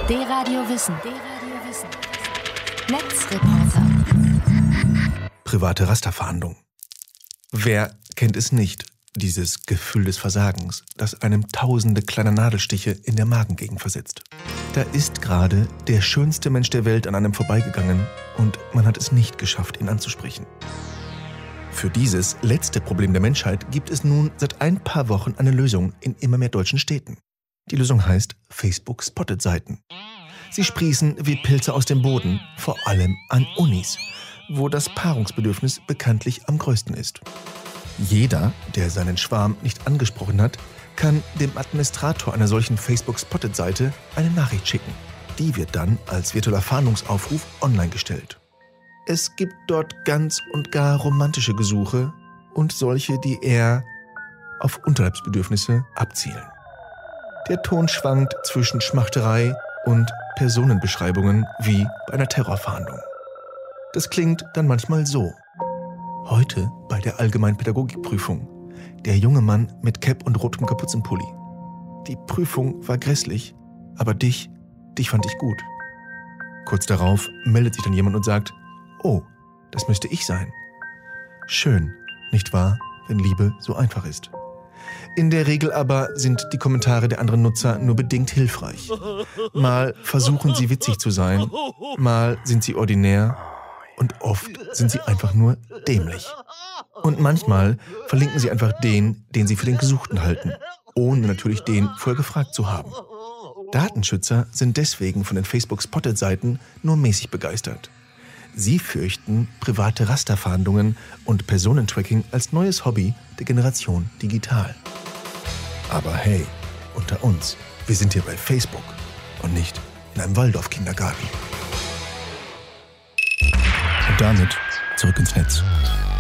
D-Radio Wissen. Netzreporter. Private Rasterfahndung. Wer kennt es nicht, dieses Gefühl des Versagens, das einem tausende kleiner Nadelstiche in der Magengegend versetzt? Da ist gerade der schönste Mensch der Welt an einem vorbeigegangen und man hat es nicht geschafft, ihn anzusprechen. Für dieses letzte Problem der Menschheit gibt es nun seit ein paar Wochen eine Lösung in immer mehr deutschen Städten. Die Lösung heißt Facebook-Spotted-Seiten. Sie sprießen wie Pilze aus dem Boden, vor allem an Unis, wo das Paarungsbedürfnis bekanntlich am größten ist. Jeder, der seinen Schwarm nicht angesprochen hat, kann dem Administrator einer solchen Facebook-Spotted-Seite eine Nachricht schicken. Die wird dann als virtueller Fahndungsaufruf online gestellt. Es gibt dort ganz und gar romantische Gesuche und solche, die eher auf Unterhaltsbedürfnisse abzielen. Der Ton schwankt zwischen Schmachterei und Personenbeschreibungen wie bei einer Terrorfahndung. Das klingt dann manchmal so. Heute bei der Allgemeinpädagogikprüfung. Der junge Mann mit Cap und rotem Kapuzenpulli. Die Prüfung war grässlich, aber dich fand ich gut. Kurz darauf meldet sich dann jemand und sagt, oh, das müsste ich sein. Schön, nicht wahr, wenn Liebe so einfach ist. In der Regel aber sind die Kommentare der anderen Nutzer nur bedingt hilfreich. Mal versuchen sie witzig zu sein, mal sind sie ordinär und oft sind sie einfach nur dämlich. Und manchmal verlinken sie einfach den sie für den Gesuchten halten, ohne natürlich den vorher gefragt zu haben. Datenschützer sind deswegen von den Facebook-Spotted-Seiten nur mäßig begeistert. Sie fürchten private Rasterfahndungen und Personentracking als neues Hobby der Generation digital. Aber hey, unter uns, wir sind hier bei Facebook und nicht in einem Waldorf-Kindergarten. Und damit zurück ins Netz.